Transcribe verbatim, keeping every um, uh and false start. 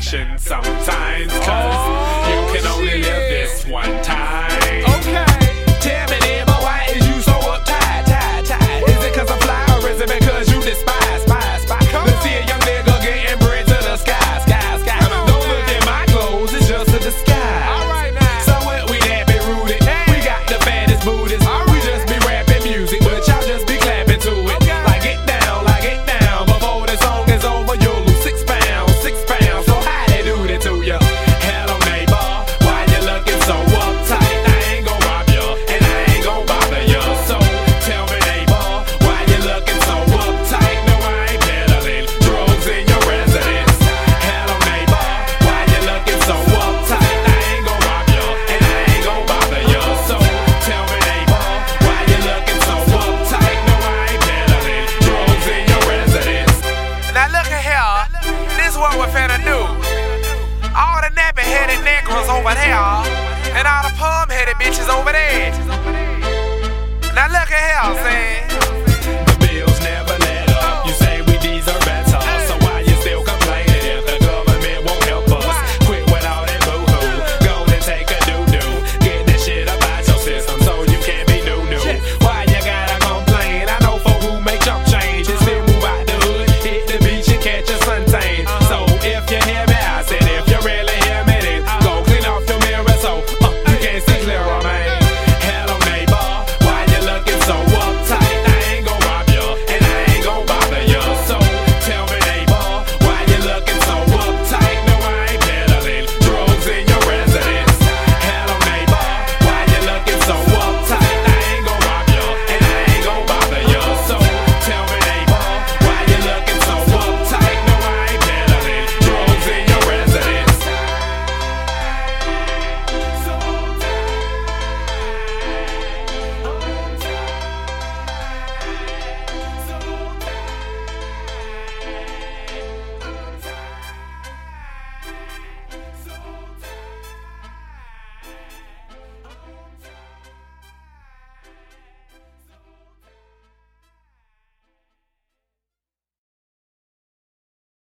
satisfaction sometimes, cause oh, you can only shit. live this one time. Okay. Tell me then, but why is you so uptight, tight, tight? Is it cause I'm fly or is it because you despise, spy, spy? Let's see a young nigga getting bread to the sky, sky, sky. On, Don't man. look at my clothes, it's just a disguise. Alright now. So what, we that be rooted, hey. We got the fattest booties. Right. We just be rapping music, but y'all just be clapping to it. Okay. Like it down, like it down. Before the song is over, you'll lose six pounds, six pounds. So how they do that to ya? Hello neighbor, why you looking so uptight? I ain't gon' rob ya, and I ain't gon' bother ya. So tell me neighbor, why you looking so uptight? No, I ain't peddling drugs in your residence. Hello neighbor, why you looking so uptight? I ain't gon' rob ya, and I ain't gon' bother ya. So tell me neighbor, why you looking so uptight? No, I ain't peddling drugs in your residence. Now look at here, this what we're finna do. All the nappy-headed negroes over there, and all the palm-headed bitches over there. Now look at here, see?